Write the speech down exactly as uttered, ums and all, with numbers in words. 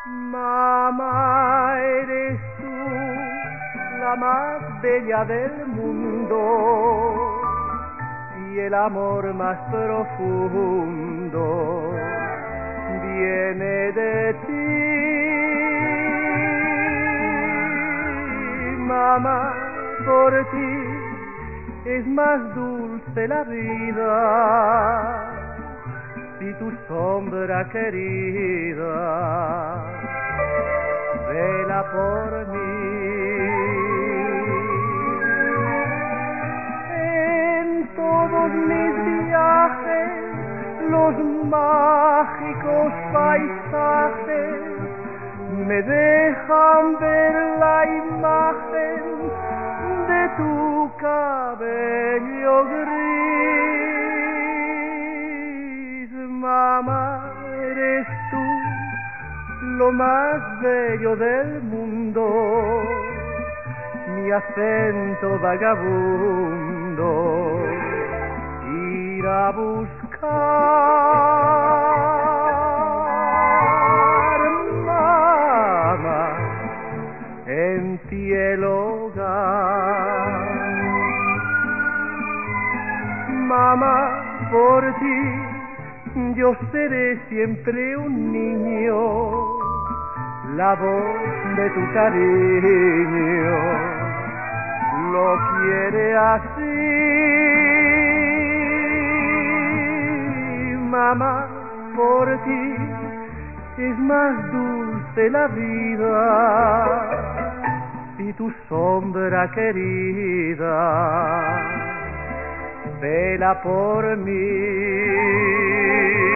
Mamá, eres tú la más bella del mundo y el amor más profundo viene de ti. Mamá, por ti es más dulce la vida, si tu sombra querida vela por mí. En todos mis viajes, los mágicos paisajes me dejan ver la imagen de tu cabello gris. Mamá, eres tú lo más bello del mundo, mi acento vagabundo ir a buscar. Mamá, en ti el hogar. Mamá, por ti yo seré siempre un niño, la voz de tu cariño lo quiere así. Mamá, por ti es más dulce la vida, si tu sombra querida vela por mí.